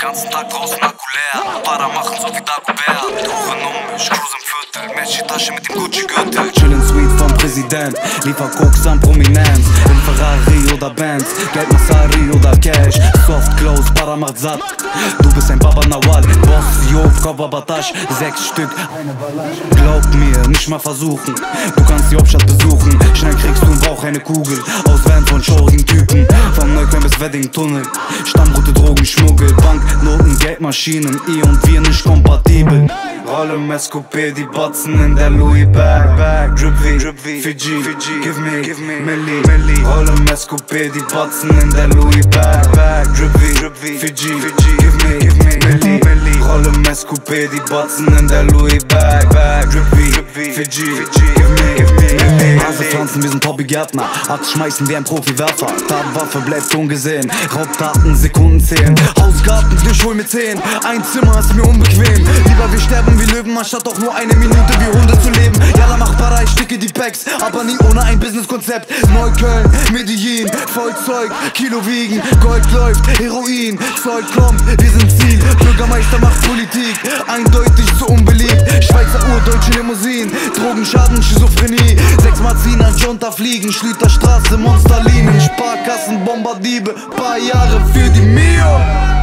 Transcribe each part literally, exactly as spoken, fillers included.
Ganzen Tag draußen Akku leer, Para machen so wie Dagobert. Drogen um mich, cruise im Viertel, Mensch die Tasche mit dem Gucci-Gürtel. Chillin' Suite vom Präsident, liefer Koks an Prominenz. In Ferrari oder Benz, Geld Masari oder Cash. Soft Clothes, Para macht satt. Du bist ein Baba Nawal, Boss, Job, Kobabatasch. Sechs Stück, eine Ballage. Glaub mir, nicht mal versuchen. Du kannst die Hauptstadt besuchen. Schnell kriegst du im Bauch eine Kugel. Aus Van von schorigen Typen. Von Neukölln bis Wedding-Tunnel. Stammroute, Drogen, Schmuggel. Banknoten, Geldmaschinen. Eh und wir nicht kompatibel. Rolle im S Q P, die Batzen in der Louis Bag. Bag, Drip wie, Drip wie, Fiji, Fiji, give me, give me, Milli, Milli. Rolle im S Q P, die Batzen in der Louis Bag. Bag, Drip wie, Drip wie, Fiji, Fiji, give me, give me, Milli, Milli. Rolle im S Q P, die Batzen in der Louis Bag. Bag, Drip wie, Drip wie, Fiji, Fiji, give me, give me, Milli. Pflanzen, wir sind Hobbygärtner. Axt schmeißen wie ein Profi-Werfer. Tatwaffe bleibt ungesehen. Raubdaten, Sekunden zählen. Hausgarten, ich hol mir zehn. Ein Zimmer ist mir unbequem. Lieber wir sterben wie Löwen, anstatt auch nur eine Minute wie Hunde zu leben. Jalla mach Para, ich sticke die Packs, aber nie ohne ein Businesskonzept. Neukölln, Medellin, Vollzeug, Kilo wiegen. Gold läuft, Heroin, Zeug kommt, wir sind Ziel. Bürgermeister macht Politik, eindeutig zu unbeliebt. Schweizer Uhr, deutsche Limousinen, Drogenschaden, Schizophrenie. Sechs Marziner, Junta fliegen, Schlüter Straße, Monsterlinien. Sparkassen, Bomberdiebe, paar Jahre für die Mio.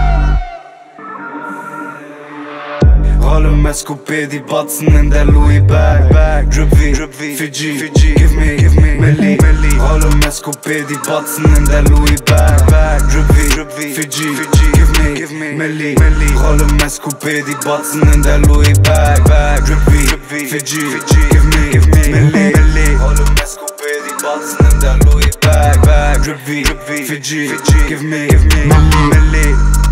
Rolle im S Q P, die Batzen in der Louis Bag. Bag, Drip wie, Drip wie, Fiji, Fiji, give me, give me, Milli, Milli. Rolle im S Q P, die Batzen in der Louis Bag. Bag, Drip wie, Drip wie, Fiji, Fiji, give me, give me, Milli, Milli. Rolle im S Q P, die Batzen in der Louis Bag. Bag, Drip wie, Drip wie, Fiji, Fiji, give me, give me, Milli, Milli. Rolle im S Q P, die Batzen in der Louis Bag. Bag, Drip wie, Drip wie, Fiji, Fiji, give me, give me, Milli, Milli.